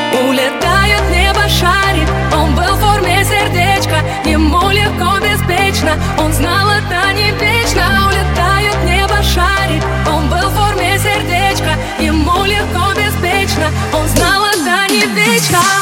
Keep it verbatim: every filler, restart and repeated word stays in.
Улетает в небо шарик, он был в форме сердечка. Ему легко, беспечно, он знал, это не вечно. Улетает в небо шарик, он был в форме сердечка. Ему легко, беспечно, он знал, это не вечно.